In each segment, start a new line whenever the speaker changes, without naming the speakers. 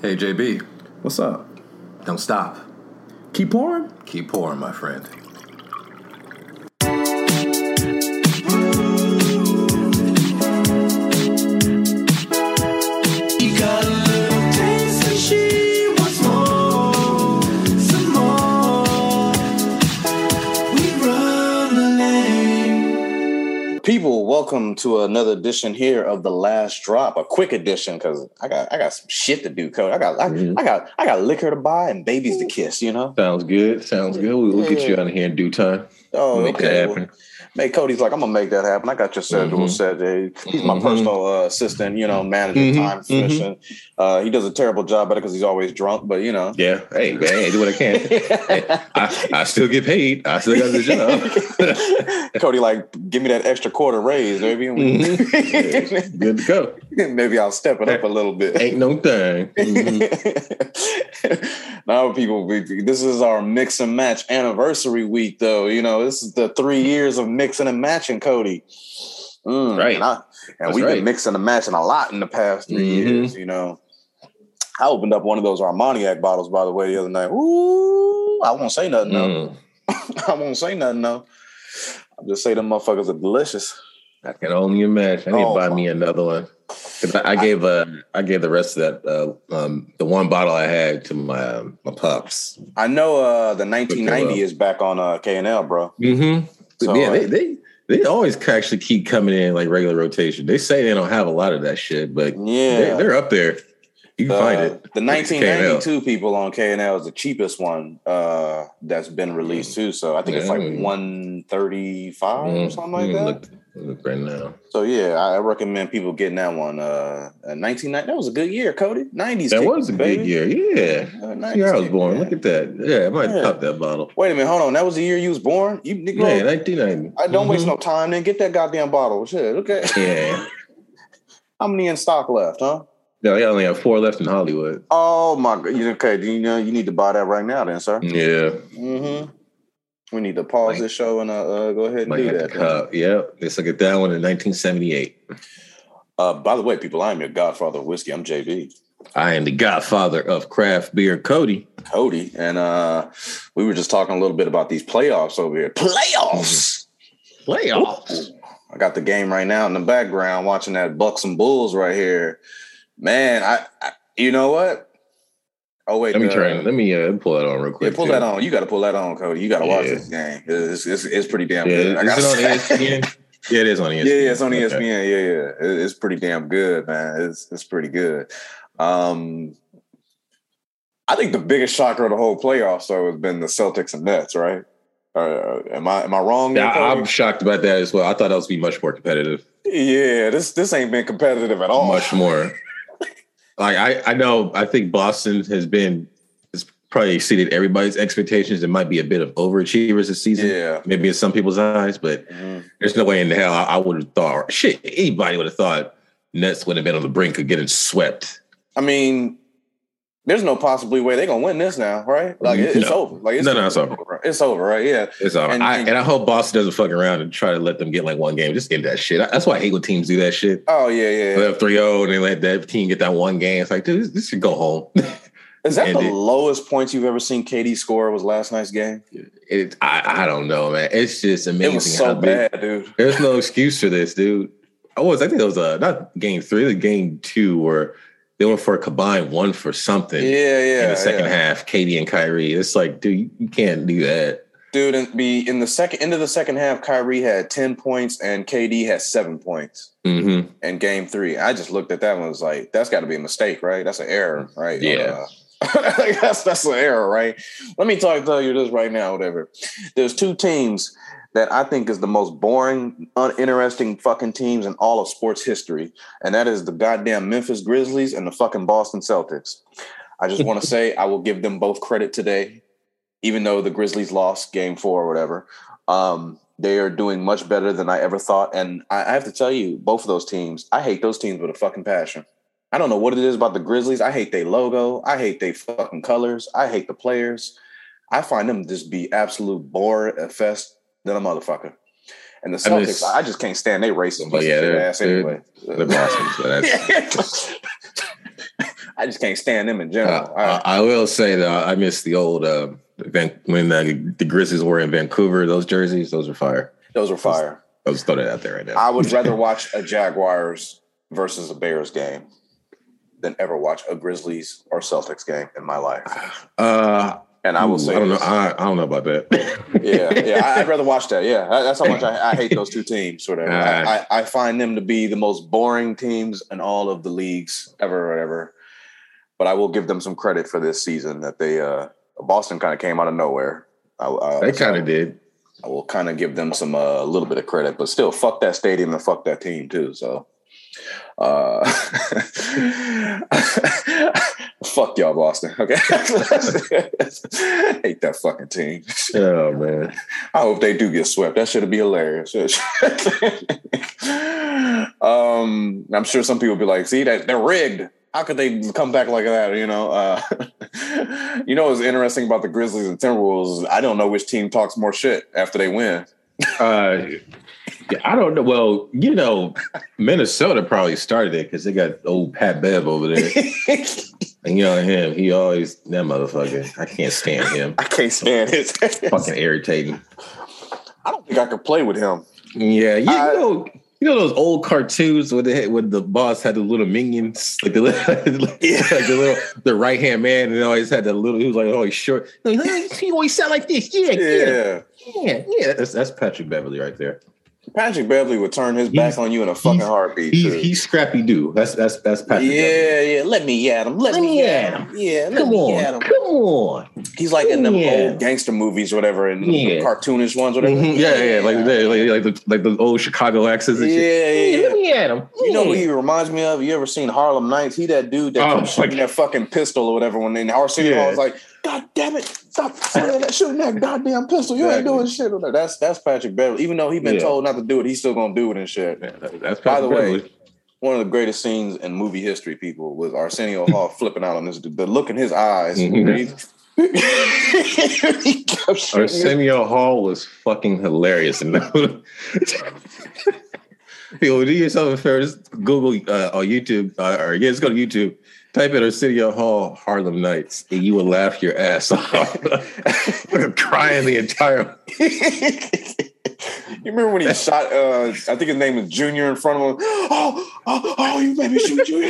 Hey, JB.
What's up?
Don't stop.
Keep pouring?
Keep pouring, my friend.
People, welcome to another edition here of The Last Drop, a quick edition because I got some shit to do, Cody. I got liquor to buy and babies to kiss, you know?
Sounds good. We'll get you out of here in due time.
Make
that happen.
Well, Cody's like, I'm gonna make that happen. I got your schedule set. He's my personal assistant, manager, time efficient. He does a terrible job at it because he's always drunk, but
Yeah. Hey, man, I do what I can. Hey, I still get paid. I still got the
job. Cody, like, give me that extra quarter raise, maybe.
Good to go.
Maybe I'll step it up a little bit.
Ain't no thing.
Now, people, this is our mix and match anniversary week, though. This is the 3 years of mixing and matching, Cody.
Right.
And we've been mixing and matching a lot in the past 3 years, I opened up one of those Armaniac bottles, by the way, the other night. Ooh, I won't say nothing, though. I won't say nothing, though. I'll just say them motherfuckers are delicious.
I can only imagine. I need to buy me another one. I gave the rest of that the one bottle I had to my pups.
I know the 1990 is back on K&L, bro.
Mm-hmm. So, yeah, they always actually keep coming in like regular rotation. They say they don't have a lot of that shit, but yeah, they're up there. You can find it.
The 1992 people on K&L is the cheapest one that's been released too. So I think it's like $135 or something like that.
Look right now.
So yeah, I recommend people getting that one. 1990, that was a good year, Cody. 90s.
That was a good year. Yeah. I was born. Look at that. Yeah, I might have popped that bottle.
Wait a minute, hold on. That was the year you was born? You
yeah, 1990.
I don't waste no time. Then get that goddamn bottle. Shit. Okay.
Yeah.
How many in stock left, huh?
No, I only have 4 left in Hollywood.
Oh my God! Okay, you need to buy that right now, then, sir.
Yeah.
Mm-hmm. We need to pause this show and go ahead and do that.
Yep. Let's look at that one in 1978.
By the way, people, I am your godfather of whiskey. I'm JB.
I am the godfather of craft beer, Cody.
And we were just talking a little bit about these playoffs over here. Playoffs.
Ooh.
I got the game right now in the background, watching that Bucks and Bulls right here. Man, I you know what? Oh wait,
let me pull that on real quick.
Yeah, pull that on. You got to pull that on, Cody. You got to watch this game. It's pretty damn good.
Is it on ESPN? Yeah, it is on ESPN.
Yeah, it's on ESPN. Yeah. It's pretty damn good, man. It's pretty good. I think the biggest shocker of the whole playoffs though has been the Celtics and Nets, right? Am I wrong?
Yeah, I'm shocked about that as well. I thought that was be much more competitive.
Yeah, this ain't been competitive at all.
Much more. Like I think Boston has probably exceeded everybody's expectations. It might be a bit of overachievers this season.
Yeah.
Maybe in some people's eyes, but there's no way in the hell I would have thought anybody would have thought Nets would have been on the brink of getting swept.
I mean, there's no possibly way they're gonna win this now, right? Like it's over. Like it's over. It's over, right? Yeah.
It's over. And I hope Boston doesn't fuck around and try to let them get like one game. Just end that shit. That's why I hate when teams do that shit.
Oh yeah.
They have 3-0 and they let that team get that one game. It's like, dude, this should go home.
Is that the lowest points you've ever seen KD score? Was last night's game?
I don't know, man. It's just amazing.
It was so bad, dude.
There's no excuse for this, dude. I think it was not game 3, the game 2 where they went for a combined 1 for something.
Yeah.
In the second half, KD and Kyrie. It's like, dude, you can't do that.
Dude, in the end of the second half, Kyrie had 10 points and KD had 7 points.
Mm-hmm.
In game 3. I just looked at that and was like, that's got to be a mistake, right? That's an error, right?
Yeah.
That's an error, right? Let me tell you this right now, whatever. There's 2 teams that I think is the most boring, uninteresting fucking teams in all of sports history. And that is the goddamn Memphis Grizzlies and the fucking Boston Celtics. I just want to say I will give them both credit today, even though the Grizzlies lost game 4 or whatever. They are doing much better than I ever thought. And I have to tell you, both of those teams, I hate those teams with a fucking passion. I don't know what it is about the Grizzlies. I hate their logo. I hate their fucking colors. I hate the players. I find them just be absolute bore fest than a motherfucker. And the Celtics, I just can't stand they racist ass anyway.
They're Boston, so that's
I just can't stand them in general.
I will say that I miss the old when the Grizzlies were in Vancouver. Those jerseys, those are fire.
Those were fire.
I'll just throw that out there right now.
I would rather watch a Jaguars versus a Bears game than ever watch a Grizzlies or Celtics game in my life. And I will say,
I don't know. I don't know about that.
yeah. I'd rather watch that. Yeah, that's how much I hate those two teams. Sort of. I find them to be the most boring teams in all of the leagues ever, or whatever. But I will give them some credit for this season that they Boston kind of came out of nowhere.
They kind of did.
I will kind of give them some a little bit of credit, but still, fuck that stadium and fuck that team too. So, fuck y'all, Boston. Okay, hate that fucking team.
Oh man,
I hope they do get swept. That should be hilarious. I'm sure some people will be like, "See that they're rigged. How could they come back like that?" You know. What's interesting about the Grizzlies and Timberwolves? I don't know which team talks more shit after they win.
I don't know. Well, Minnesota probably started it because they got old Pat Bev over there. And him, he always, that motherfucker. I can't stand him.
I can't stand his
fucking irritating.
I don't think I could play with him.
Yeah, you know those old cartoons where the boss had the little minions, like the right hand man, and always had the little. He was like always short. He always sound like this. Yeah. That's Patrick Beverly right there.
Patrick Beverly would turn his back on you in a fucking heartbeat.
He's Scrappy Doo. That's Patrick.
Yeah. Let me at him. Let me at him. Yeah. Come on. He's like in them old gangster movies, or whatever, and the cartoonish ones, whatever.
Mm-hmm. Like the old Chicago accents. And shit. Let me at him.
You know what he reminds me of? You ever seen Harlem Nights? He that dude that kept shooting that fucking pistol or whatever when in Arsenio Hall was like, God damn it! Stop shooting that goddamn pistol! You ain't doing shit. That's Patrick Beverly. Even though he's been told not to do it, he's still gonna do it and shit.
That's
By the way, one of the greatest scenes in movie history, people, was Arsenio Hall flipping out on this. The look in his eyes. Mm-hmm.
Arsenio Hall was fucking hilarious. Do yourself a favor. Just Google on YouTube, or just go to YouTube. Type in Arsenio Hall Harlem Nights, and you will laugh your ass off. Crying the entire.
You remember when he shot? I think his name was Junior in front of him. Oh! You made me shoot Junior.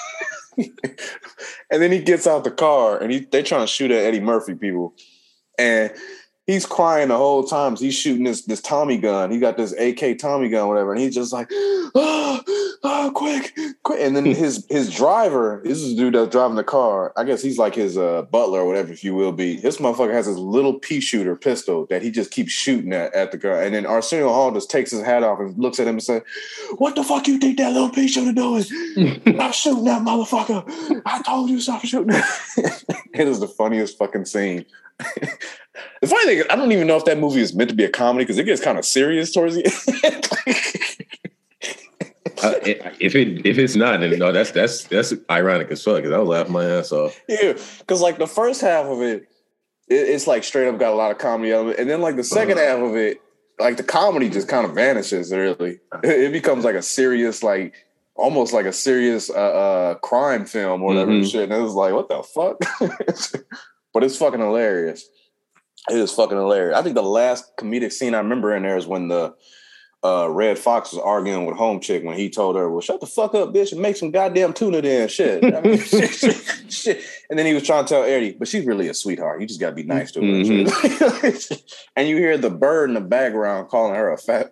And then he gets out the car, and they trying to shoot at Eddie Murphy, people, and he's crying the whole time. So he's shooting this Tommy gun. He got this AK Tommy gun, whatever, and he's just like, quick. And then his driver, this is the dude that's driving the car. I guess he's like his butler or whatever, if you will be. This motherfucker has this little pea shooter pistol that he just keeps shooting at the guy. And then Arsenio Hall just takes his hat off and looks at him and says, "What the fuck you think that little pea shooter doing? Stop shooting that motherfucker. I told you stop shooting." It is the funniest fucking scene. The funny thing is, I don't even know if that movie is meant to be a comedy because it gets kind of serious towards the end.
If it's not, then no, that's ironic as fuck because I was laughing my ass off.
Yeah, because like the first half of it's like straight up got a lot of comedy of it, and then like the second half of it, like the comedy just kind of vanishes. Really, it becomes like a serious, like almost like a serious crime film or whatever shit. And it was like, what the fuck? But it's fucking hilarious. It is fucking hilarious. I think the last comedic scene I remember in there is when the Red Fox was arguing with Home Chick when he told her, "Well, shut the fuck up, bitch, and make some goddamn tuna then." Shit. I mean, shit. And then he was trying to tell Eddie, but she's really a sweetheart. You just got to be nice to her. Mm-hmm. And you hear the bird in the background calling her a fat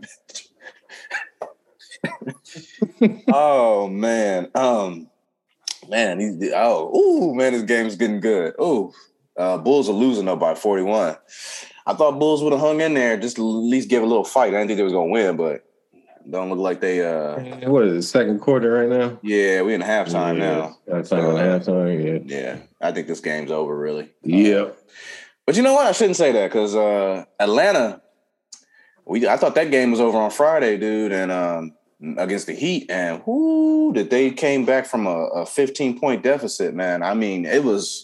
bitch. Oh, man. Man, this game's getting good. Oh, Bulls are losing though by 41. I thought Bulls would have hung in there, just at least give a little fight. I didn't think they was gonna win, but don't look like they.
What is it? Second quarter right now?
Yeah, we're in halftime now.
Halftime.
Yeah, I think this game's over. Really.
Yeah.
But you know what? I shouldn't say that because Atlanta. I thought that game was over on Friday, dude, and against the Heat, and that they came back from a 15-point deficit. Man, I mean, it was.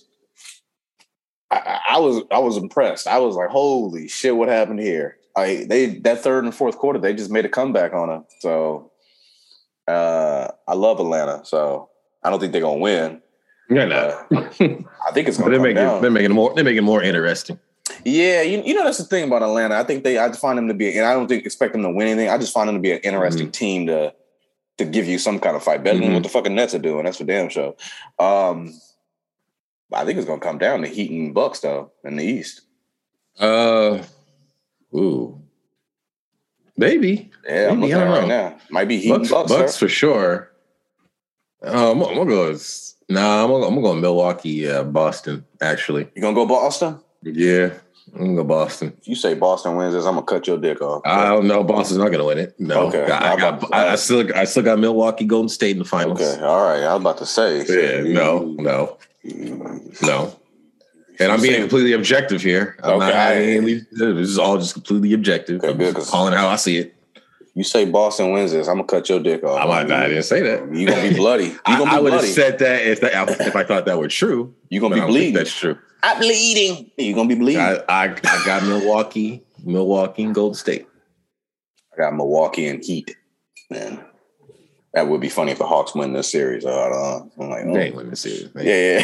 I was impressed. I was like, holy shit, what happened here? That third and fourth quarter, they just made a comeback on them. So I love Atlanta. So I don't think they're gonna win.
You're not.
I think it's going to come down.
They're making it more interesting.
Yeah, you know that's the thing about Atlanta. I think I find them to be, and I don't expect them to win anything. I just find them to be an interesting team to give you some kind of fight, better than what the fucking Nets are doing. That's for damn sure. I think it's going to come down to Heat and Bucks though in the East.
Maybe.
Yeah, I'm looking at it right now. Might be Heat and Bucks.
Bucks for sure. I'm gonna go. I'm gonna go Milwaukee, Boston. Actually,
you gonna go Boston?
Yeah, I'm gonna go Boston.
If you say Boston wins this, I'm gonna cut your dick off.
I don't know. Boston's not gonna win it. No. Okay. I still got Milwaukee, Golden State in the finals.
Okay. All right. I was about to say.
Yeah. No. And I'm being completely objective here. This is all just completely objective. Okay, I'm calling how I see it.
You say Boston wins this, I'm gonna cut your dick off.
I didn't say that.
You're gonna be bloody. I
would have said that if I thought that were true.
You're gonna be bleeding.
That's true.
I'm bleeding. You're gonna be bleeding.
I got Milwaukee and Golden State.
I got Milwaukee and Heat. Man, that would be funny if the Hawks win this series. I'm like,
they ain't win this series.
Yeah.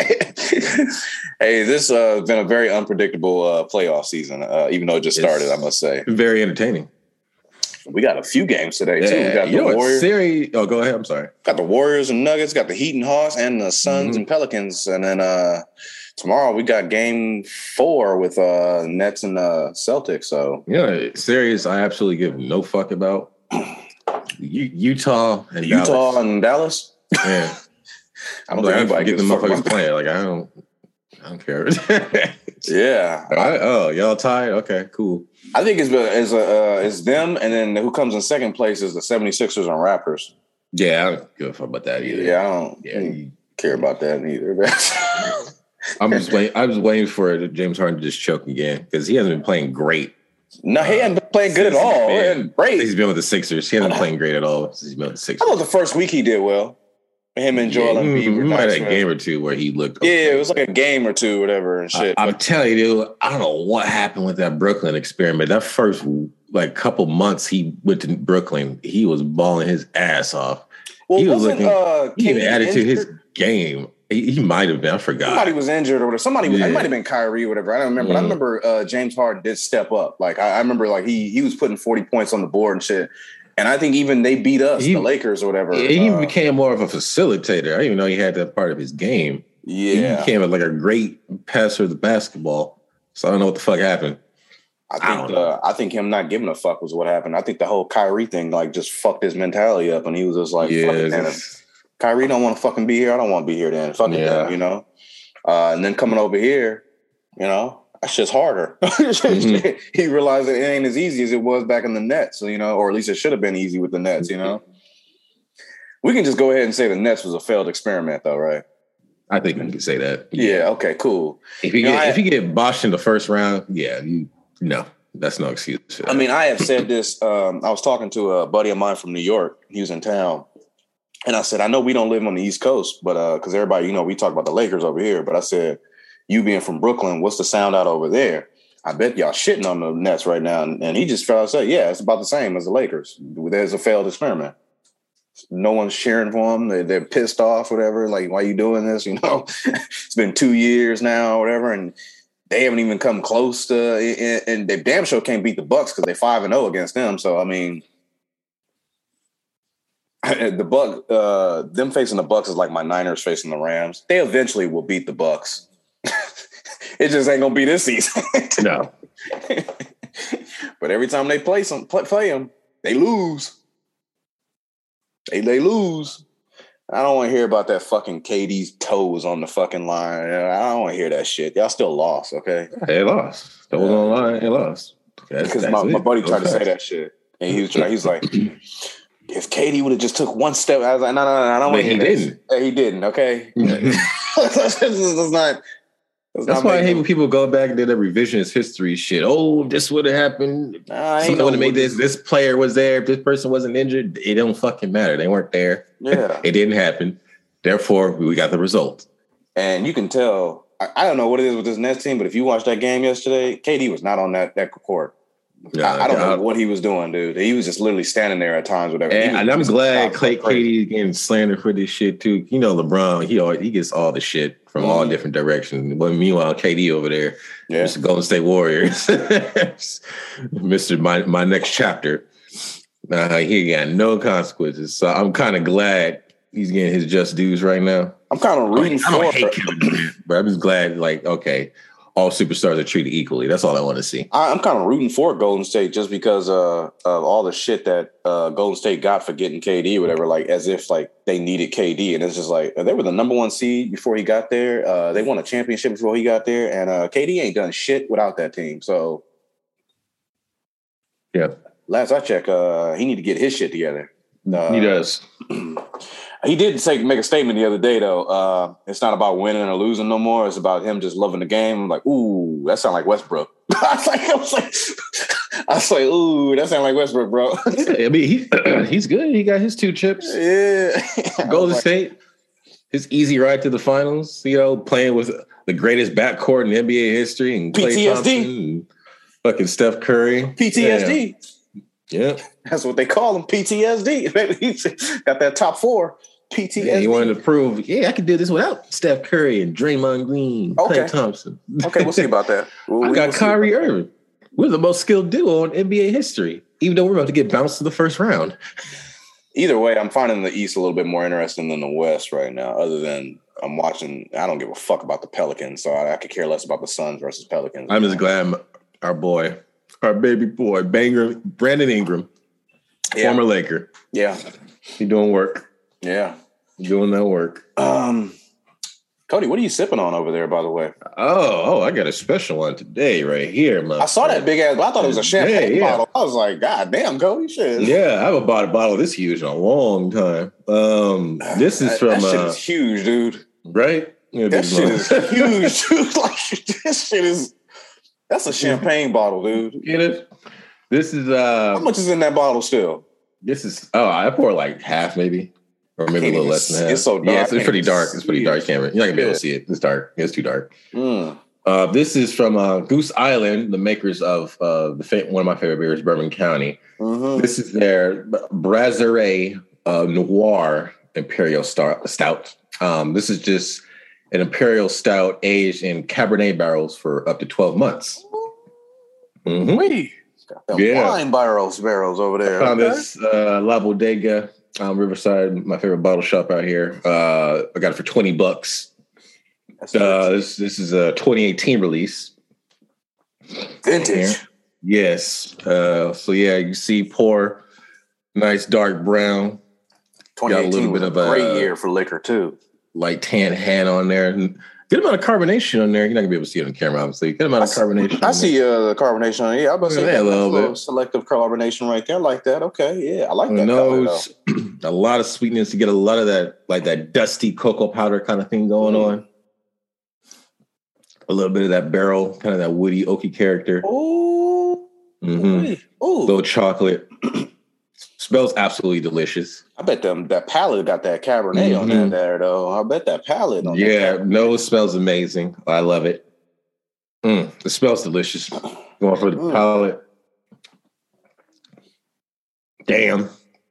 Hey, this has been a very unpredictable playoff season, even though it just started, I must say.
Very entertaining.
We got a few games today, too. We got the Warriors.
Series. Oh, go ahead. I'm sorry.
Got the Warriors and Nuggets, got the Heat and Hawks, and the Suns and Pelicans. And then tomorrow we got game 4 with Nets and Celtics. So
series I absolutely give no fuck about. Utah and
Dallas.
Yeah.
I don't think anybody
get the motherfuckers playing. Like I don't care.
Yeah.
Y'all tied? Okay, cool.
I think it's them, and then who comes in second place is the 76ers and Raptors.
Yeah, I don't give a fuck about that either.
Yeah, I don't care about that either.
I'm just waiting for James Harden to just choke again because he hasn't been playing great.
No, he hasn't been playing good at all.
He's been with the Sixers. He hasn't been playing great at all since he's been with the Sixers.
I thought the first week he did well. Him and Joel Embiid.
He might have a game or two where he looked.
Okay. Yeah, it was like a game or two, whatever, and shit.
I'm telling you, dude, I don't know what happened with that Brooklyn experiment. That first couple months he went to Brooklyn, he was balling his ass off. Well, he was he even added to his game. He might have been. I forgot.
Somebody was injured or whatever. It might have been Kyrie or whatever. I don't remember. But I remember James Harden did step up. Like I remember, like he was putting 40 points on the board and shit. And I think even they beat us, the Lakers or whatever.
He became more of a facilitator. I didn't even know he had that part of his game.
Yeah.
He became like a great passer of the basketball. So I don't know what the fuck happened.
I think him not giving a fuck was what happened. I think the whole Kyrie thing just fucked his mentality up, and he was just like, fuck it, man. Kyrie don't want to fucking be here. I don't want to be here then. Fuck it then, you know? And then coming over here, that shit's harder. He realized that it ain't as easy as it was back in the Nets, or at least it should have been easy with the Nets, We can just go ahead and say the Nets was a failed experiment, though, right?
I think we can say that.
Yeah, okay, cool.
If you get boshed in the first round, that's no excuse.
I mean, I have said this. I was talking to a buddy of mine from New York. He was in town. And I said, I know we don't live on the East Coast, but because everybody, we talk about the Lakers over here. But I said, you being from Brooklyn, what's the sound out over there? I bet y'all shitting on the Nets right now. And he just felt said, yeah, it's about the same as the Lakers. There's a failed experiment. No one's cheering for them. They're pissed off, whatever. Like, why are you doing this? It's been 2 years now, whatever. And they haven't even come close to, and they damn sure can't beat the Bucks because they're 5-0 against them. So, I mean, them facing the Bucks is like my Niners facing the Rams. They eventually will beat the Bucks. It just ain't gonna be this season.
No.
But every time they play them, they lose. They lose. I don't want to hear about that fucking KD's toes on the fucking line. I don't want to hear that shit. Y'all still lost, okay?
They lost. That was on the line. They lost.
Because my buddy tried to say that shit, and he's like, if KD would have just took one step, I was like, no, I don't want to hear that. He didn't. He didn't. Okay.
That's why I hate when people go back and do their revisionist history shit. Oh, this would have happened. Someone would have made this. This player was there. If this person wasn't injured, it don't fucking matter. They weren't there.
Yeah.
It didn't happen. Therefore, we got the result.
And you can tell, I don't know what it is with this Nets team, but if you watched that game yesterday, KD was not on that court.
Yeah,
I don't know what he was doing, dude. He was just literally standing there at times, whatever.
And I'm glad KD is getting slandered for this shit too. You know, LeBron, he gets all the shit from all different directions. But meanwhile, KD over there, Mr. Golden State Warriors, Mr. My next chapter. He got no consequences. So I'm kind of glad he's getting his just dues right now.
I'm kind of rooting for.
I don't hate Kevin Durant, but I'm just glad, like, okay, all superstars are treated equally. That's all I want to see. I'm
kind of rooting for Golden State just because of all the shit that Golden State got for getting KD or whatever, like as if like they needed KD. And it's just like they were the number one seed before he got there. They won a championship before he got there. And KD ain't done shit without that team. So,
yeah.
Last I check, he need to get his shit together.
He does.
He did make a statement the other day, though. It's not about winning or losing no more. It's about him just loving the game. I'm like, ooh, that sounds like Westbrook. I was like, ooh, that sounds like Westbrook, bro.
Yeah, I mean, he's good. He got his 2 chips.
Yeah.
Golden State, his easy ride to the finals, playing with the greatest backcourt in NBA history and Klay Thompson and fucking Steph Curry.
PTSD.
Yeah.
That's what they call him, PTSD. He got that top 4, PTSD.
Yeah, he wanted to prove, I could do this without Steph Curry and Draymond Green, Klay Thompson.
Okay, we'll see about that.
I got Kyrie Irving. We're the most skilled duo in NBA history, even though we're about to get bounced to the first round.
Either way, I'm finding the East a little bit more interesting than the West right now, other than I don't give a fuck about the Pelicans, so I could care less about the Suns versus Pelicans.
I'm just glad our baby boy, Brandon Ingram, former Laker.
Yeah.
He doing work.
Yeah.
Doing that work.
Cody, what are you sipping on over there, by the way?
Oh, I got a special one today right here,
I saw that big ass, I thought it was a champagne bottle. I was like, God damn, Cody, shit.
Yeah, I haven't bought a bottle this huge in a long time. This is from...
That shit is huge, dude.
Right?
That shit is huge, dude. Like, this shit is... That's a champagne bottle, dude.
Get it? This is...
How much is in that bottle still?
This is... Oh, I poured like half, maybe. Or maybe a little less than half.
It's so dark.
Yeah, it's pretty dark. It's pretty dark. You're not going to be able to see it. It's dark. It's too dark. This is from Goose Island, the makers of one of my favorite beers, Bourbon County. Mm-hmm. This is their Brasserie Noir Imperial Stout. This is just an Imperial Stout aged in Cabernet barrels for up to 12 months.
Mm-hmm. Got them wine barrels over there.
I found this La Bodega, Riverside, my favorite bottle shop out here. I got it for $20. This is a 2018 release.
Vintage.
Yes. You see, pour nice dark brown.
2018 got a little bit of a great year for liquor too.
Light tan hand on there. Good amount of carbonation on there. You're not gonna be able to see it on camera, obviously. Good amount of carbonation.
I see the carbonation on it. Yeah, I'm about to say
that a little bit.
Selective carbonation right there. I like that. Okay, yeah, I like that.
Nose, a lot of sweetness. You get a lot of that, like that dusty cocoa powder kind of thing going on. A little bit of that barrel, kind of that woody, oaky character.
Ooh,
little chocolate. Smells absolutely delicious.
I bet that palate got that Cabernet on that there, though. I bet that palate on
it smells amazing. I love it. It smells delicious. Going for the palate. Damn.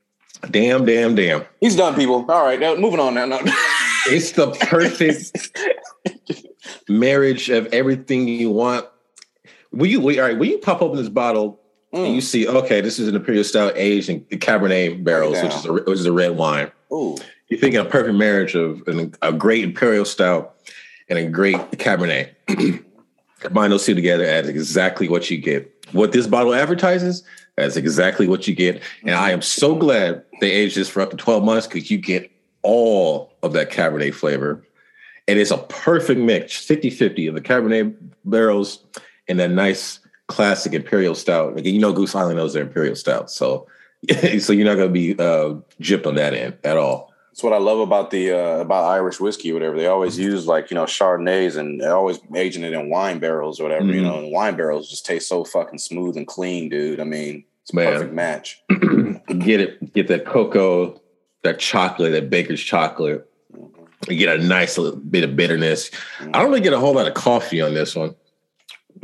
He's done, people. All right, now, moving on now. No.
It's the perfect marriage of everything you want. When you pop open this bottle, and you see, okay, this is an Imperial Stout aged in Cabernet barrels, which is a red wine.
Ooh.
You're thinking a perfect marriage of a great Imperial Stout and a great Cabernet. Combine those two together as exactly what you get. What this bottle advertises, that's exactly what you get. And I am so glad they aged this for up to 12 months because you get all of that Cabernet flavor. And it's a perfect mix, 50-50 of the Cabernet barrels and that nice classic Imperial Stout. Like, Goose Island knows their Imperial Stout. So you're not going to be gypped on that end at all.
That's what I love about about Irish whiskey or whatever. They always use Chardonnays and they're always aging it in wine barrels or whatever, and wine barrels just taste so fucking smooth and clean, dude. I mean, it's a perfect match.
Get that cocoa, that chocolate, that baker's chocolate. You get a nice little bit of bitterness. I don't really get a whole lot of coffee on this one.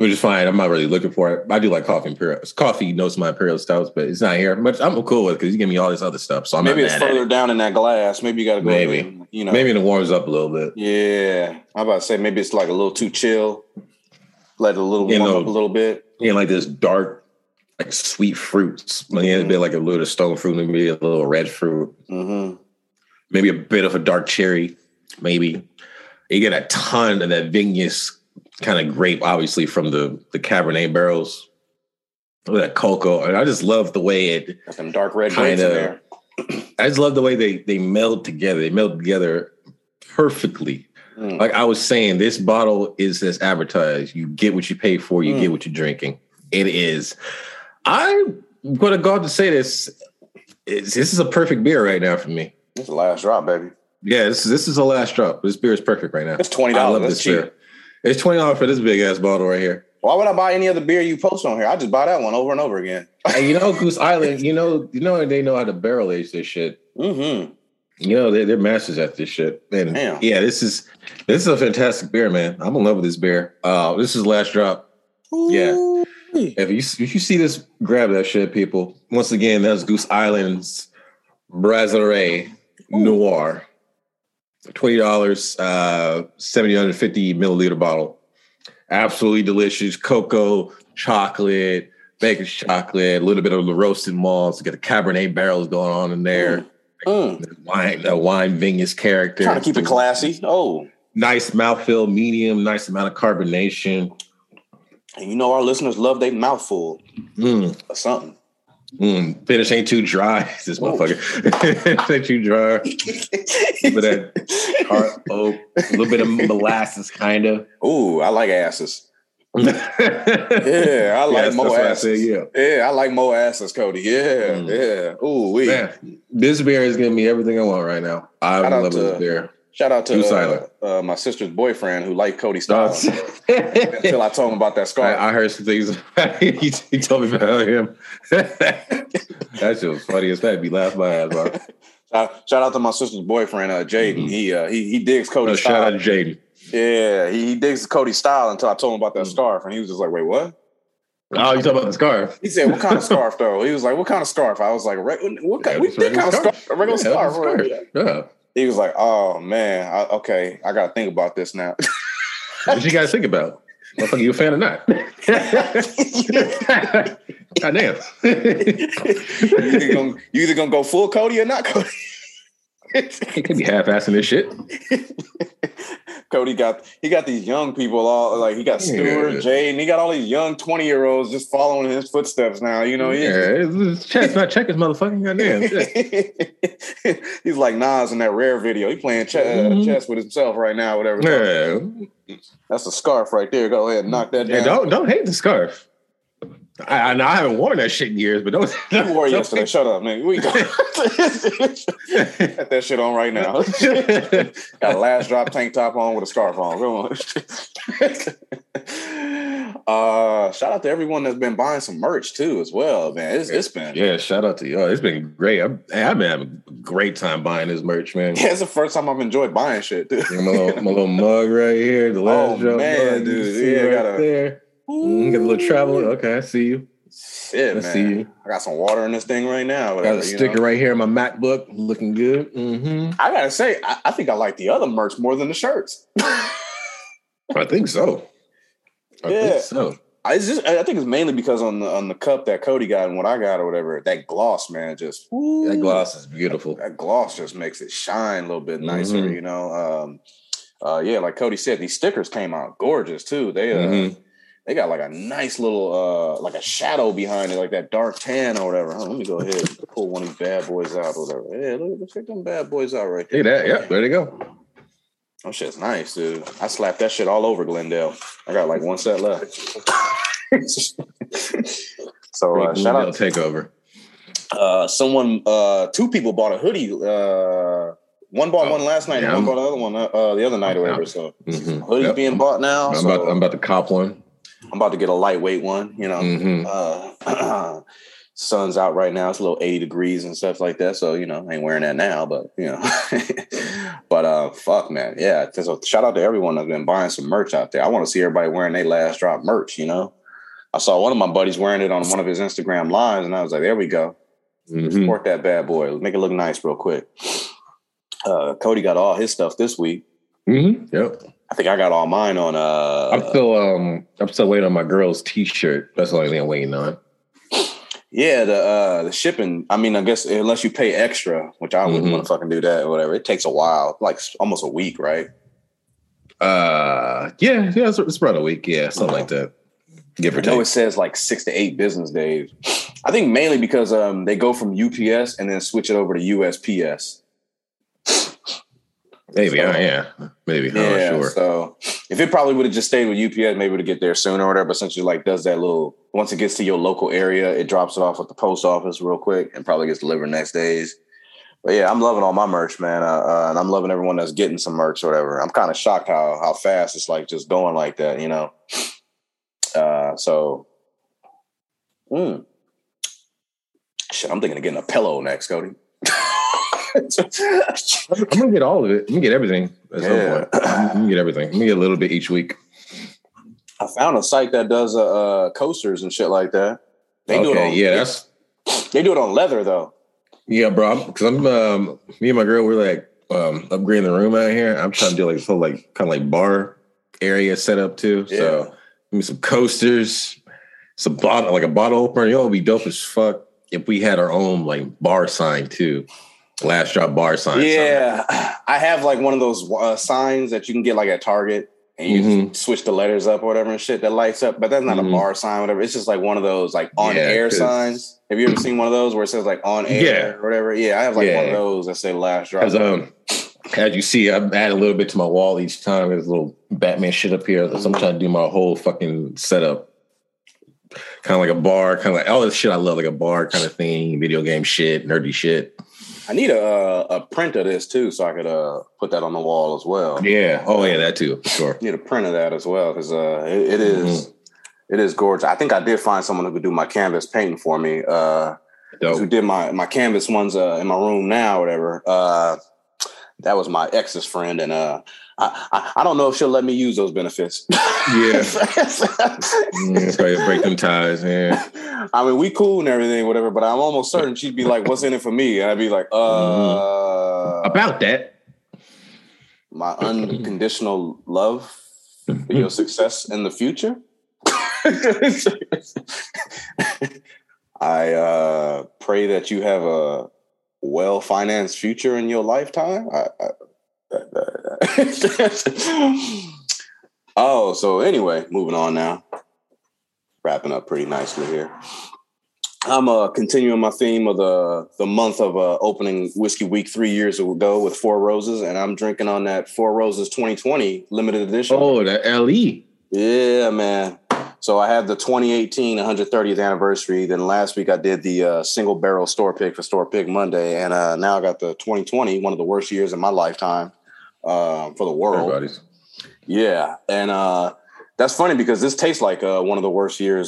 which is fine. I'm not really looking for it. I do like coffee notes my imperial stouts, but it's not here. But I'm cool with it because you give me all this other stuff. So I'm
maybe
not
it's
mad
further
at it.
down in that glass. Maybe you got to go.
Maybe
ahead, you know,
maybe it warms up a little bit.
Yeah, I'm about to say maybe it's like a little too chill. Let it a little warm up a little bit.
Yeah, like this dark, like sweet fruits. Like, a bit like a little stone fruit, maybe a little red fruit.
Mm-hmm.
Maybe a bit of a dark cherry. Maybe you get a ton of that Vigneous kind of grape, obviously from the Cabernet barrels. That cocoa, and I just love the way it.
Got some dark red grapes in there.
I just love the way they meld together. They meld together perfectly. Like I was saying, this bottle is as advertised. You get what you pay for. You get what you're drinking. It is. I'm going to go out to say this. This is a perfect beer right now for me.
It's the last drop, baby.
Yeah, this is the last drop. This beer is perfect right now.
It's $20.
I love
That's
this
cheap.
beer. It's $20 for this big ass bottle right here.
Why would I buy any other beer you post on here? I just buy that one over and over again.
And you know, Goose Island, you know, they know how to barrel age this shit.
Mm-hmm.
You know, they're masters at this shit. And yeah, this is a fantastic beer, man. I'm in love with this beer. This is the last drop.
Ooh.
Yeah. If you see this, grab that shit, people. Once again, that's Goose Island's Brasserie Noir. $20, 750 milliliter bottle. Absolutely delicious. Cocoa, chocolate, bacon chocolate, a little bit of the roasted malts. You got the Cabernet barrels going on in there. The wine Vigneous character.
Trying to keep it classy. Oh.
Nice mouthfeel, medium, nice amount of carbonation.
And you know our listeners love their mouthful or something.
Finish ain't too dry. This motherfucker. Ain't too dry. A little bit of tart oak, a little bit of molasses, kind of.
Ooh, I like asses. Yeah, I like more asses. Yeah, I like more asses, Cody. Yeah, yeah. Ooh,
man, this beer is giving me everything I want right now. I love this beer.
Shout out to my sister's boyfriend who liked Cody style until I told him about that scarf.
I heard some things. He told me about him. That shit was funny as fuck. Be laughing my ass off.
Shout out to my sister's boyfriend, Jaden. He digs Cody's style.
Shout out to Jaden.
Yeah, he digs Cody's style until I told him about that scarf, and he was just like, "Wait, what?"
Oh, you talking about the scarf?
He said, "What kind of scarf, though?" He was like, "What kind of scarf?" I was like, "What kind of scarf? A regular scarf."
Yeah.
He was like, "Oh man, okay, I got to think about this now."
What you guys think about? Motherfucker, you a fan or not? Goddamn.
You either gonna go full Cody or not Cody.
He could be half-assing this shit.
Cody got these young people all like he got Stuart, Jaden, he got all these young 20-year-olds just following his footsteps now. You know,
it's chess, not checkers, motherfucking goddamn.
He's like Nas in that Rare video. He playing chess with himself right now, whatever.
Yeah.
That's a scarf right there. Go ahead and knock that down.
Yeah, don't hate the scarf. I haven't worn that shit in years, but don't.
You wore it yesterday. Shut up, man. Got that shit on right now. Got a last drop tank top on with a scarf on. Come on. Shout out to everyone that's been buying some merch too, as well, man. It's been
shout out to y'all. It's been great. I've been having a great time buying this merch, man.
Yeah, it's the first time I've enjoyed buying shit, dude.
My little mug right here. The last drop
man,
mug,
dude. Yeah,
right there. Get a little travel. Okay, I see you.
Shit, man.
See you.
I got some water in this thing right now.
Got a sticker right here in my MacBook. Looking good. Mm-hmm.
I gotta say, I think I like the other merch more than the shirts.
I think so. I think so.
I think it's mainly because on the cup that Cody got and what I got or whatever, that gloss, man, just
that gloss is beautiful.
That gloss just makes it shine a little bit nicer, you know. Like Cody said, these stickers came out gorgeous too. They got like a nice little like a shadow behind it, like that dark tan or whatever. Let me go ahead and pull one of these bad boys out or whatever. Yeah, let's check them bad boys out right there.
Hey, that, yeah, there they go.
Oh, shit's nice, dude. I slapped that shit all over Glendale. I got like one set left. So shout out
takeover.
Two people bought a hoodie. One bought one last night, and one bought the other one the other night or whatever. So hoodies being bought now.
I'm about to cop one.
I'm about to get a lightweight one, you know. Sun's out right now. It's a little 80 degrees and stuff like that. So, I ain't wearing that now, but, but fuck, man. Yeah. So shout out to everyone that's been buying some merch out there. I want to see everybody wearing their last drop merch, I saw one of my buddies wearing it on one of his Instagram lives, and I was like, there we go. Support that bad boy. Make it look nice real quick. Cody got all his stuff this week.
Yep.
I think I got all mine on.
I'm still waiting on my girl's T-shirt. That's the only thing I'm waiting on.
Yeah, the shipping. I mean, I guess unless you pay extra, which I wouldn't want to fucking do that or whatever. It takes a while, like almost a week, right?
Yeah, it's about a week. Yeah, something like that. Give or take.
I know it says like 6 to 8 business days. I think mainly because they go from UPS and then switch it over to USPS.
Maybe, maybe. I'm not sure.
So if it probably would have just stayed with UPS, maybe it would get there sooner or whatever. But since it does that little, once it gets to your local area, it drops it off at the post office real quick and probably gets delivered next days. But yeah, I'm loving all my merch, man. And I'm loving everyone that's getting some merch or whatever. I'm kind of shocked how fast it's just going like that, Shit, I'm thinking of getting a pillow next, Cody.
I'm gonna get all of it. I'm gonna get everything at some point. I'm gonna get everything. I'm gonna get a little bit each week.
I found a site that does coasters and shit like that. They do it on leather though.
Yeah, bro. Because me and my girl, we're like upgrading the room out here. I'm trying to do kind of like bar area setup too. Yeah. So give me some coasters, some bottle, like a bottle opener. It'd be dope as fuck if we had our own bar sign too. Last drop bar sign.
Yeah, I have one of those signs that you can get at Target, and you just switch the letters up or whatever and shit that lights up. But that's not a bar sign, or whatever. It's just one of those on air signs. Have you ever seen one of those where it says on air or whatever? Yeah, I have one of those that say last drop.
As you see, I'm adding a little bit to my wall each time. There's a little Batman shit up here. So I'm trying to do my whole fucking setup. Kind of like a bar, kind of like all this shit I love, like a bar kind of thing, video game shit, nerdy shit.
I need a print of this too, so I could put that on the wall as well.
Yeah. Oh yeah, that too. For sure.
Need a print of that as well because it is gorgeous. I think I did find someone who could do my canvas painting for me. Who did my canvas ones in my room now, or whatever. That was my ex's friend, and I don't know if she'll let me use those benefits.
Yeah. Probably break them ties, yeah.
I mean, we cool and everything, whatever, but I'm almost certain she'd be like, what's in it for me? And I'd be like,
about that.
My unconditional love for your success in the future. I pray that you have a well-financed future in your lifetime. So anyway, moving on now. Wrapping up pretty nicely here. I'm continuing my theme of the month of opening Whiskey Week 3 years ago with Four Roses, and I'm drinking on that Four Roses 2020 limited edition.
Oh, the LE.
Yeah, man. So I had the 2018 130th anniversary. Then last week I did the single barrel store pick for Store Pick Monday, and now I got the 2020, one of the worst years in my lifetime for the world.
Everybody's.
Yeah, and that's funny because this tastes like one of the worst years.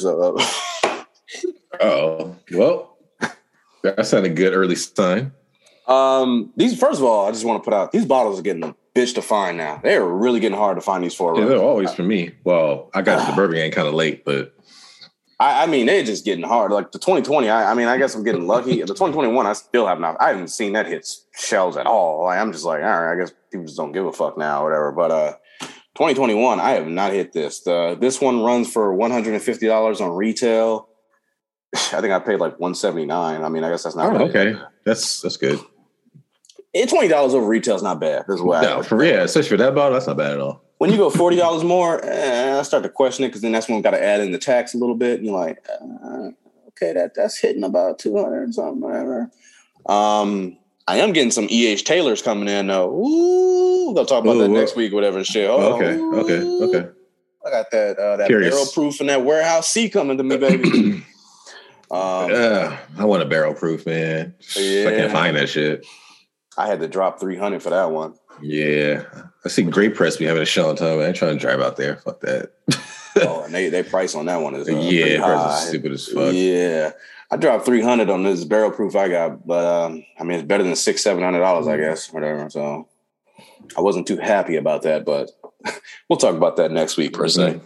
Oh, well, that's not a good early sign.
These, first of all, I just want to put out these bottles are getting a bitch to find now. They're really getting hard to find these Four Roses.
Yeah, they're always for me. Well, I got to the Bourbon Gang kind of late, but
I mean, they're just getting hard. Like the 2020, I guess I'm getting lucky. The 2021, I still have not. I haven't seen that hit shelves at all. Like, I'm just like, all right, I guess people just don't give a fuck now, or whatever. But 2021, I have not hit this. This one runs for $150 on retail. I think I paid like $179. I mean, I guess that's not bad.
Okay. That's good.
$20 over retail is not bad. This is what
especially for that bottle, that's not bad at all.
When you go $40 more, I start to question it because then that's when we got to add in the tax a little bit. And you're like, okay, that's hitting about 200 something, whatever. I am getting some E.H. Taylors coming in though. Ooh, they'll talk about that next week, or whatever and shit.
Okay.
I got that barrel proof and that warehouse C coming to me, baby.
I want a barrel proof, man. Yeah. I can't find that shit.
I had to drop $300 for that one.
Yeah. I see Great Press be having a show on time. I ain't trying to drive out there. Fuck that.
And they price on that one is
price is stupid as fuck.
Yeah. I dropped $300 on this barrel proof I got, but I mean, it's better than $600-$700, I guess, whatever. So I wasn't too happy about that, but we'll talk about that next week per se.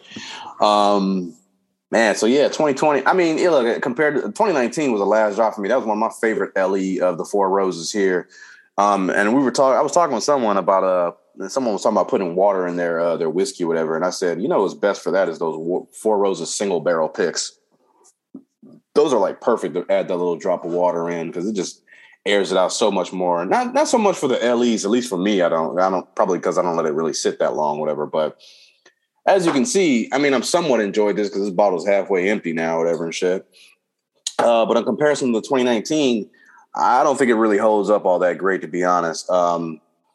Man, so yeah, 2020. I mean, look, compared to 2019 was the last drop for me. That was one of my favorite LE of the Four Roses here. And I was talking with someone about someone was talking about putting water in their whiskey or whatever, and I said, what's best for that is those Four Roses single barrel picks. Those are like perfect to add that little drop of water in because it just airs it out so much more. Not so much for the LEs, at least for me. I don't probably because I don't let it really sit that long, whatever. But as you can see, I mean, I'm somewhat enjoyed this because this bottle's halfway empty now, whatever and shit. But in comparison to 2019, I don't think it really holds up all that great, to be honest. I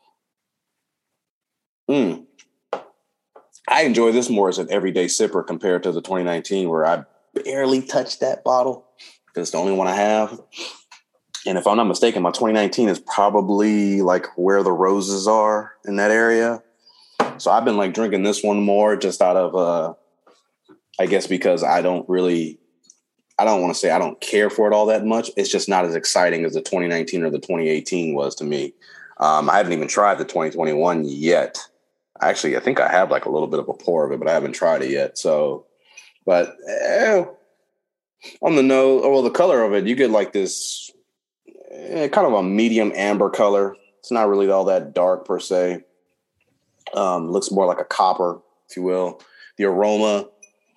enjoy this more as an everyday sipper compared to the 2019 where I barely touched that bottle because it's the only one I have. And if I'm not mistaken, my 2019 is probably like where the roses are in that area. So I've been like drinking this one more just out of, I guess, because I don't want to say I don't care for it all that much. It's just not as exciting as the 2019 or the 2018 was to me. I haven't even tried the 2021 yet. Actually, I think I have like a little bit of a pour of it, but I haven't tried it yet. So, but on the nose, well, the color of it, you get like this kind of a medium amber color. It's not really all that dark per se. Looks more like a copper, if you will. The aroma,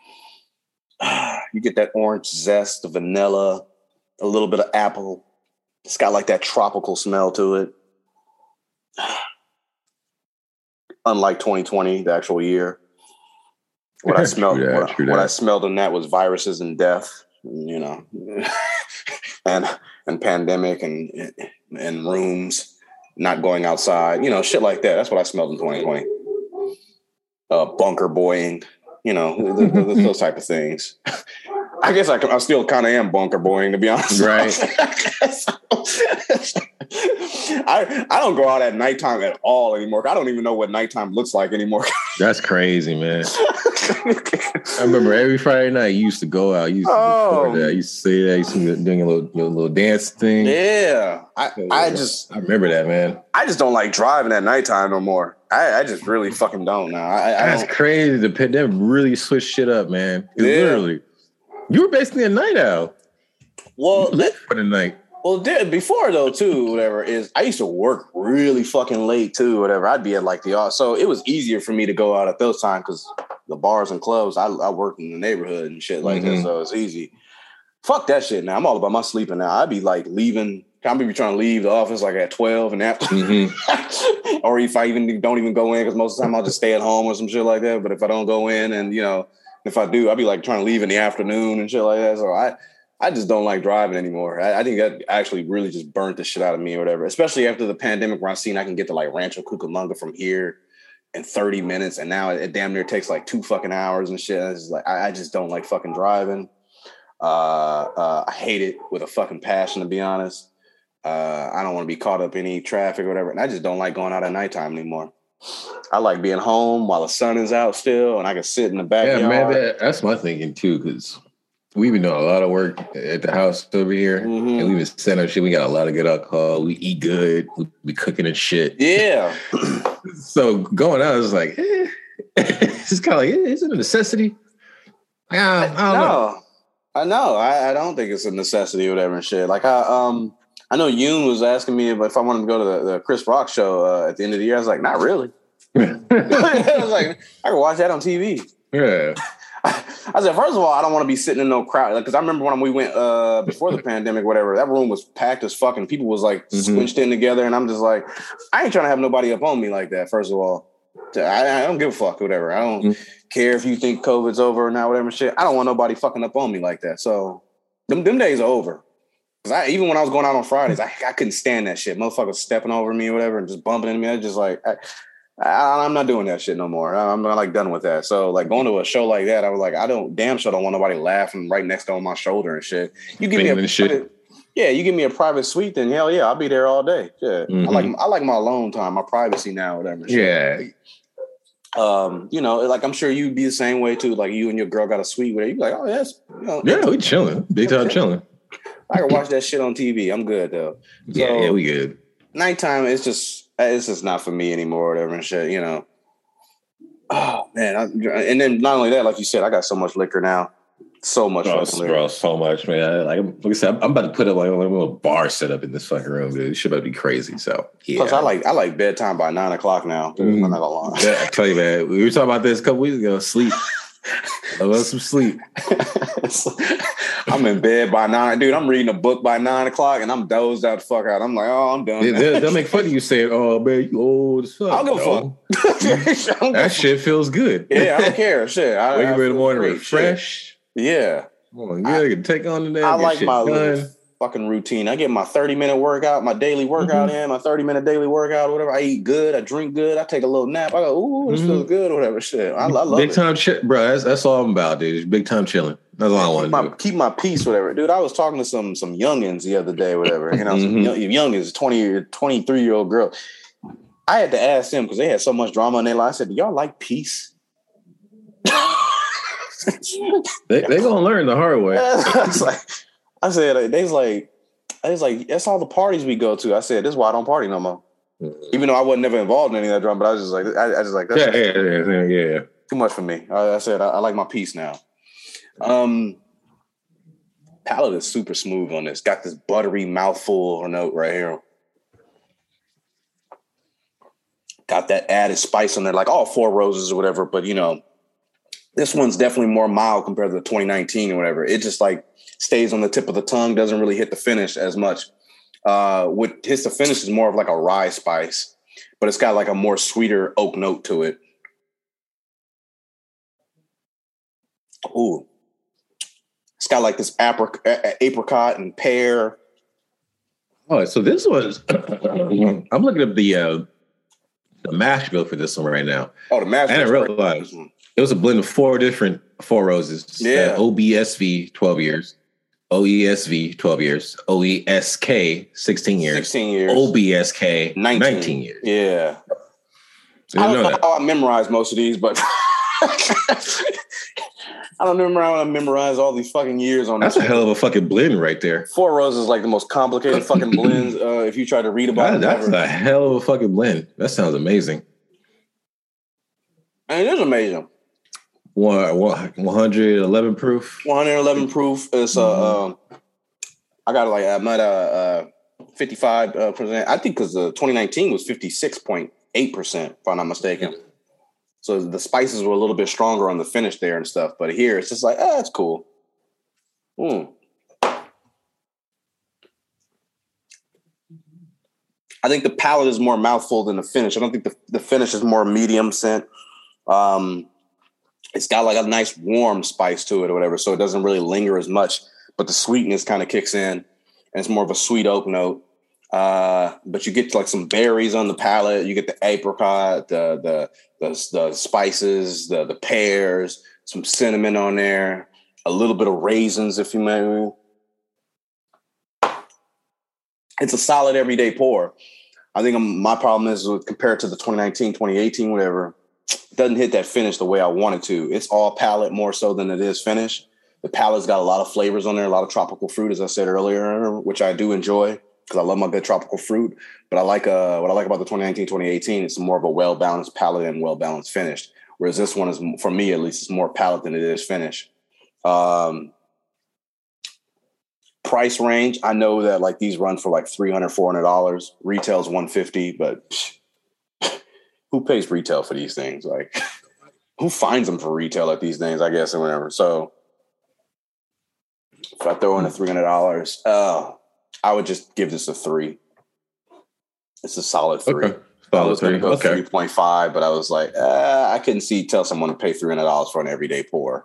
you get that orange zest, the vanilla, a little bit of apple. It's got like that tropical smell to it. Unlike 2020, the actual year. What I smelled in that was viruses and death, and pandemic and rooms, not going outside, shit like that. That's what I smelled in 2020. Bunker boying, those type of things. I guess I still kind of am bunker boying, to be honest.
Right.
I don't go out at nighttime at all anymore. I don't even know what nighttime looks like anymore.
That's crazy, man. I remember every Friday night you used to go out. You used to say that. You used to be doing your little dance thing.
Yeah. I
remember that, man.
I just don't like driving at nighttime no more. I just really fucking don't now.
That's crazy. The pandemic really switched shit up, man. Literally. You were basically a night owl.
Well,
for the night.
Well, before though, too, whatever is, I used to work really fucking late too, whatever. I'd be at like so it was easier for me to go out at those times because the bars and clubs, I worked in the neighborhood and shit like that, so it's easy. Fuck that shit now. I'm all about my sleeping now. I'd be like leaving. I'd be trying to leave the office like at 12 and after, or if I don't even go in because most of the time I'll just stay at home or some shit like that. But if I don't go in and if I do, I'll be like trying to leave in the afternoon and shit like that. So I just don't like driving anymore. I think that actually really just burnt the shit out of me or whatever, especially after the pandemic where I seen I can get to like Rancho Cucamonga from here in 30 minutes. And now it damn near takes like 2 fucking hours and shit. It's just like, I just don't like fucking driving. I hate it with a fucking passion, to be honest. I don't want to be caught up in any traffic or whatever. And I just don't like going out at nighttime anymore. I like being home while the sun is out still and I can sit in the backyard.
Yeah, man, that's my thinking too, because we've been doing a lot of work at the house over here, and we've been setting up shit. We got a lot of good alcohol. We eat good. We be cooking and shit.
Yeah.
So going out is like, it's kind of like, is it a necessity? I don't know.
I know. I don't think it's a necessity or whatever and shit. Like I know Yoon was asking me if I wanted to go to the Chris Rock show at the end of the year. I was like, not really. I was like, I can watch that on TV.
Yeah.
I said, first of all, I don't want to be sitting in no crowd. Because I remember when we went before the pandemic, whatever, that room was packed as fuck and people was like squinched in together. And I'm just like, I ain't trying to have nobody up on me like that, first of all. I don't give a fuck, whatever. I don't care if you think COVID's over or not, whatever shit. I don't want nobody fucking up on me like that. So them days are over. Because even when I was going out on Fridays, I couldn't stand that shit. Motherfuckers stepping over me or whatever and just bumping into me. I was just like, I'm not doing that shit no more. I'm not like done with that. So like going to a show like that, I was like, damn sure don't want nobody laughing right next to on my shoulder and shit. You give me you give me a private suite, then hell yeah, I'll be there all day. Yeah. I like my alone time, my privacy now, whatever. Shit.
Yeah.
Like I'm sure you'd be the same way too. Like you and your girl got a suite where you'd be like, oh yes,
yeah, we chilling, big time chilling.
I can watch that shit on TV. I'm good though.
Yeah, we good.
Nighttime, it's just not for me anymore, or whatever and shit. You know. Oh man, and then not only that, like you said, I got so much liquor now. So much,
bro, so much, man. Like I said, I'm about to put up like a little bar set up in this fucking room, dude. This shit about to be crazy. So yeah.
Plus, I like bedtime by 9 o'clock now. I'm not gonna lie.
Yeah, I tell you, man. We were talking about this a couple weeks ago. Sleep. I love some sleep.
I'm in bed by 9, dude. I'm reading a book by 9 o'clock, and I'm dozed out the fuck out. I'm like, oh, I'm done.
They'll make fun of you saying, "Oh man, you old as fuck."
I'll go fuck.
That shit feels good.
Yeah, I don't care. Shit,
wake up in the morning refresh.
Yeah.
You can take on the day.
I like my little fucking routine. I get my 30-minute workout, my daily workout in, my 30-minute daily workout, whatever. I eat good, I drink good, I take a little nap. I go, ooh, this feels good, whatever. Shit, I love
big time bro. That's all I'm about, dude. Big time chilling. That's all I want to do.
Keep my peace, whatever, dude. I was talking to some youngins the other day, whatever. You know, some youngins, 23-year-old girl. I had to ask them because they had so much drama in their life. I said, "Do y'all like peace?"
they gonna learn the hard way.
I said, that's all the parties we go to. I said, this is why I don't party no more. Even though I wasn't never involved in any of that drama, but I was just like, that's
yeah.
Too much for me. I said, I like my peace now. Palate is super smooth on this. Got this buttery mouthful note right here. Got that added spice on there, like all Four Roses or whatever. But you know, this one's definitely more mild compared to the 2019 or whatever. It just like stays on the tip of the tongue, doesn't really hit the finish as much. What hits the finish is more of like a rye spice, but it's got like a more sweeter oak note to it. Ooh. It's got like this apricot and pear.
Oh, so this was, I'm looking at the mash bill for this one right now.
Oh, the mash bill.
I didn't realize it was a blend of 4 different Four Roses.
Yeah.
OBSV, 12 years. OESV, 12 years. OESK, 16 years.
16 years.
OBSK, 19 years.
Yeah.
So
I don't know how I memorized most of these, but I don't remember how I memorized all these fucking years on this.
That's a hell of a fucking blend right there.
Four Roses is like the most complicated fucking blends if you try to read about it.
That's a hell of a fucking blend. That sounds amazing.
And it is amazing.
111 proof.
111 proof. It's I got like I'm at 55%. I think because the 2019 was 56.8%, if I'm not mistaken. So the spices were a little bit stronger on the finish there and stuff. But here it's just like, it's cool. I think the palate is more mouthful than the finish. I don't think the finish is more medium scent. It's got like a nice warm spice to it or whatever, so it doesn't really linger as much, but the sweetness kind of kicks in, and it's more of a sweet oak note. But you get like some berries on the palate. You get the apricot, the spices, the pears, some cinnamon on there, a little bit of raisins, if you may. It's a solid everyday pour. I think my problem is compared to the 2019, 2018, whatever, it doesn't hit that finish the way I want it to. It's all palate more so than it is finish. The palate's got a lot of flavors on there, a lot of tropical fruit, as I said earlier, which I do enjoy because I love my good tropical fruit. But I like what I like about the 2019, 2018, it's more of a well-balanced palate and well-balanced finish. Whereas this one is, for me at least, it's more palate than it is finish. Price range, I know that like these run for like $300, $400. Retail's $150, but who pays retail for these things? Like, who finds them for retail at these things, I guess, or whatever. So if I throw in a $300, I would just give this a 3. It's a solid 3.
Okay. Solid 3.
Go 3.5, but I was like, I couldn't tell someone to pay $300 for an everyday pour.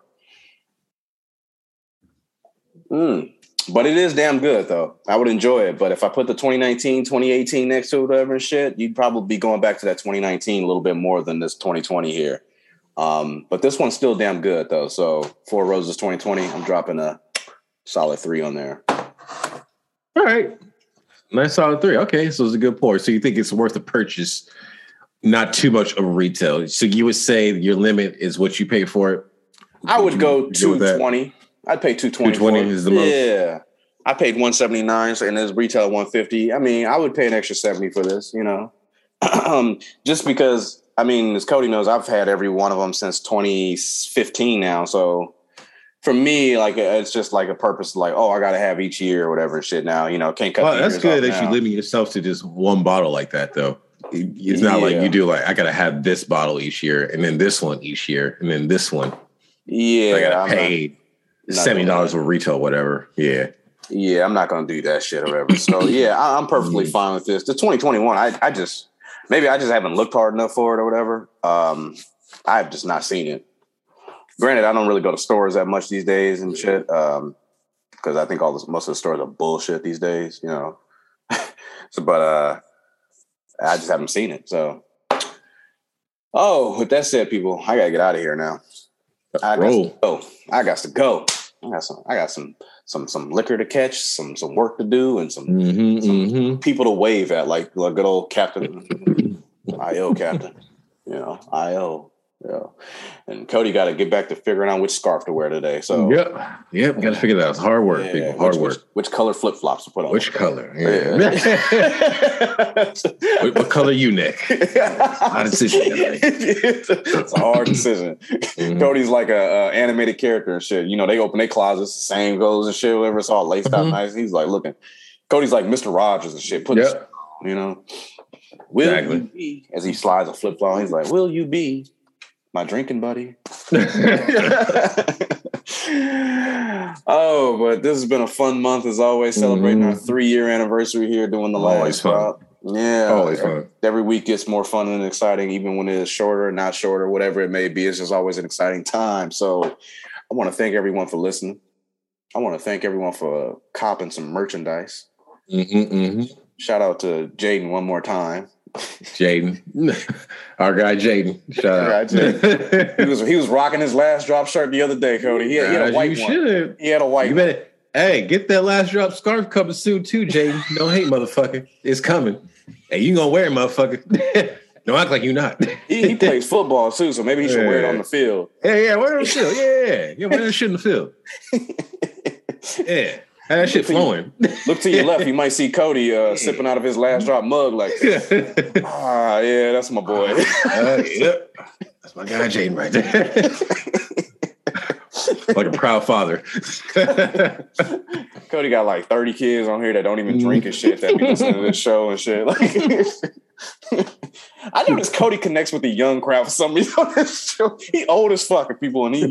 But it is damn good, though. I would enjoy it. But if I put the 2019, 2018 next to it, whatever and shit, you'd probably be going back to that 2019 a little bit more than this 2020 here. But this one's still damn good, though. So Four Roses 2020, I'm dropping a solid 3 on there.
All right. Nice solid 3. Okay, so it's a good pour. So you think it's worth a purchase, not too much of retail. So you would say your limit is what you pay for it?
I would go $220. I'd pay $220.
$220 is the most.
Yeah. I paid $179 and it's retail $150. I mean, I would pay an extra $70 for this, you know, just because. I mean, as Cody knows, I've had every one of them since 2015 now. So for me, like, it's just like a purpose, like, oh, I got to have each year or whatever shit now. You know, can't cut.
Well, that's good that you limit yourself to just one bottle like that, though. It's not like you do like, I got to have this bottle each year and then this one each year and then this one.
Yeah.
I got to pay $70 for retail, whatever. Yeah.
Yeah, I'm not going to do that shit or whatever. So, yeah, I'm perfectly fine with this. The 2021, I just haven't looked hard enough for it or whatever. I've just not seen it. Granted, I don't really go to stores that much these days and shit because I think most of the stores are bullshit these days, you know. But I just haven't seen it. So, with that said, people, I got to get out of here now. I got to go. I got some liquor to catch, some work to do, and some people to wave at, like good old Captain IO Captain, you know, IO. Yeah, and Cody got to get back to figuring out which scarf to wear today. So
yep, got to figure that out. It's hard work, people. Hard work.
Which color flip flops to put on?
Which color? Yeah. What color you, Nick? Hard decision.
It's a hard decision. Cody's like a animated character and shit. You know, they open their closets, same goes and shit. Whatever, it's all laced out nice. He's like looking. Cody's like Mr. Rogers and shit. You know, will you be, as he slides a flip flop? He's like, "Will you be my drinking buddy?" But this has been a fun month as always, celebrating our 3-year anniversary here doing the last drop. Yeah,
always fun.
Every week gets more fun and exciting, even when it is shorter, not shorter, whatever it may be. It's just always an exciting time. So I want to thank everyone for listening. I want to thank everyone for copping some merchandise. Shout out to Jaden one more time.
Jaden, our guy Jaden. Shout out.
He was rocking his last drop shirt the other day, Cody. He had a white one. He had a white one.
Hey, get that last drop scarf coming soon too, Jaden. Don't hate, motherfucker. It's coming. Hey, you gonna wear it, motherfucker? Don't act like you're not.
He plays football too, so maybe he should wear it on the field.
Yeah, wear it on the field. Yeah, wear that shit in the field. Yeah. That shit flowing.
Look to your left. You might see Cody sipping out of his last drop mug like, yeah, that's my boy.
Yep. That's my guy Jaden right there. Like a proud father.
Cody got like 30 kids on here that don't even drink and shit that be listening to this show and shit. Like, I noticed Cody connects with the young crowd for some reason on this show. He old as fuck, people, and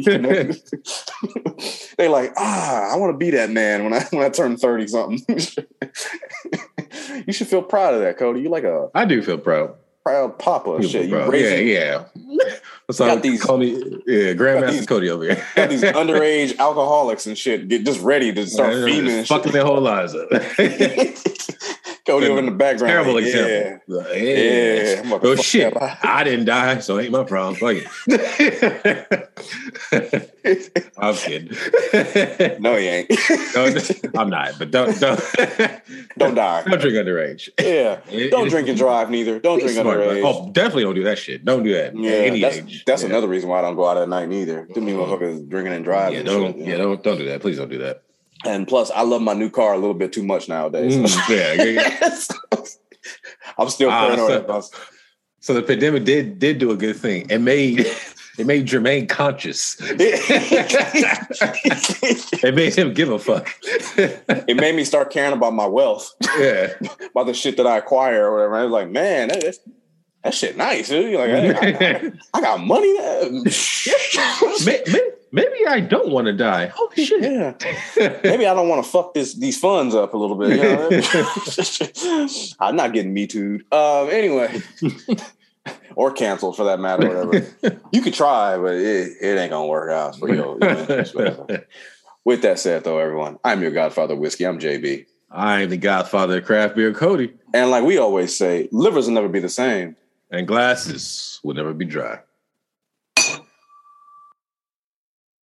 they like, I want to be that man when I turn 30 something. You should feel proud of that, Cody. You like
I do feel proud.
Proud papa and shit.
Yeah. Call me Grandmaster Cody over here.
Got these underage alcoholics and shit just ready to start feeding and
fucking their whole lives up.
Cody over in the background.
Terrible example. Yeah. Oh shit. I didn't die, so it ain't my problem. Fuck it. I'm kidding.
No, you ain't.
I'm not, but don't
die.
Don't drink underage.
Yeah. Don't drink and drive neither. Don't drink underage.
Oh, definitely don't do that shit. Don't do that.
Yeah, that's another reason why I don't go out at night neither. Too many motherfuckers drinking and driving.
Don't do that. Please don't do that.
And plus, I love my new car a little bit too much nowadays. I'm still paranoid.
So the pandemic did do a good thing. It made Jermaine conscious. It made him give a fuck.
It made me start caring about my wealth.
Yeah,
about the shit that I acquire or whatever. I was like, man, that shit nice, dude. Like, I got money.
Maybe I don't want to die. Holy shit.
Yeah. Maybe I don't want to fuck these funds up a little bit. You know? I'm not getting Me Too'd. Anyway. Or canceled for that matter, whatever. You could try, but it ain't going to work out for you. With that said, though, everyone, I'm your Godfather Whiskey. I'm JB.
I'm the Godfather of Craft Beer, Cody.
And like we always say, livers will never be the same.
And glasses will never be dry.